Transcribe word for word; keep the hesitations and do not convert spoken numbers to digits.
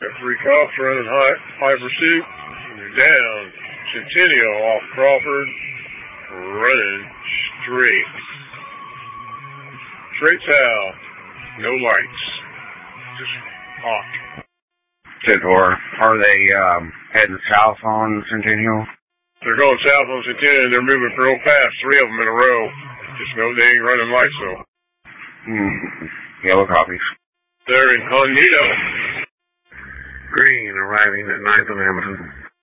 Three cops running high, high pursuit. They're down. Centennial off Crawford. Running straight. Straight south. No lights. Just hot. ten four. Are they um, heading south on Centennial? They're going south on Centennial. They're moving real fast. Three of them in a row. Just know they ain't running lights though. Mm. Yellow copies. They're incognito. Green arriving at ninth and Hamilton.